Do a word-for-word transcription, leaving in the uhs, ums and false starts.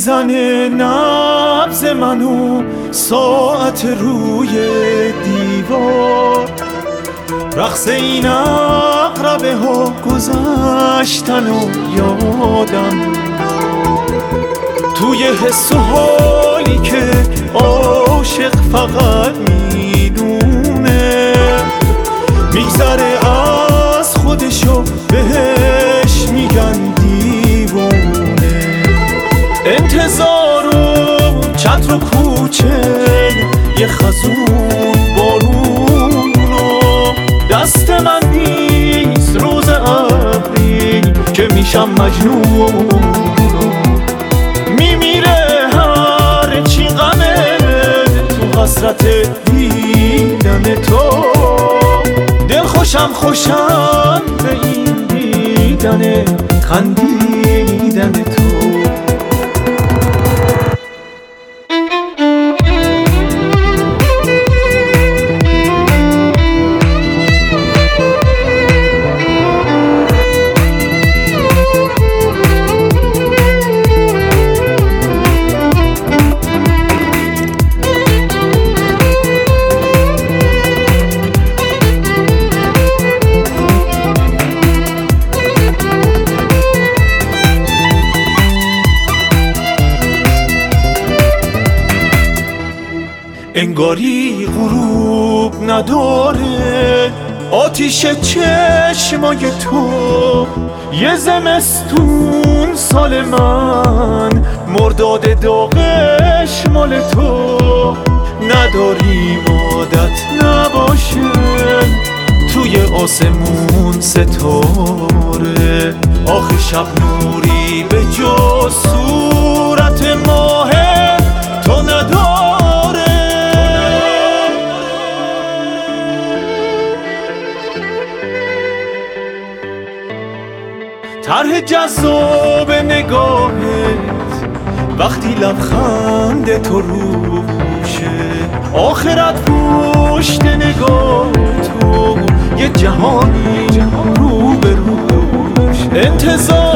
میزنه نبض منو ساعت روی دیوار. رقص این اقربه ها گذشتن و یادم توی حس و حالی که عاشق فقط میدونه میگذره از خودشو بهش میگن دیوونه. انتظار و چتر و کوچه یه خزون بارونو دست من نیست روز ابری که میشم مجنون. میمیره هر چی غمه تو حسرت دیدن تو. دل خوشم خوشم به این دیدن خندیدن تو. انگاری غروب نداره آتیش چشمای تو. یه زمستون سال من مرداد داغش مال تو. نداریم عادت نباشه توی آسمون ستاره. آخه شب نوری به جز صورت ماه تو نداره. طرح جذاب نگاهت وقتی لبخند تو روشه. آخرت پشت نگاه تو یه جهانی رو به روش. انتظار